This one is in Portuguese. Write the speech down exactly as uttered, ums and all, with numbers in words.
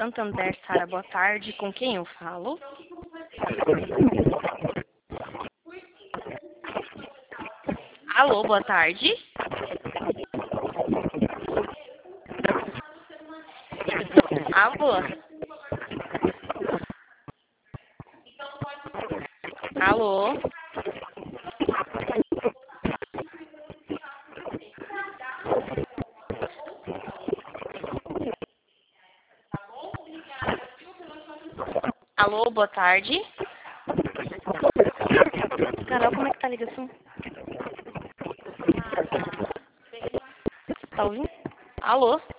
Santander, Sara, boa tarde. Com quem eu falo? Alô, boa tarde. Alô? Alô? Alô, boa tarde. Carol, como é que tá a ligação? Tá ouvindo? Alô?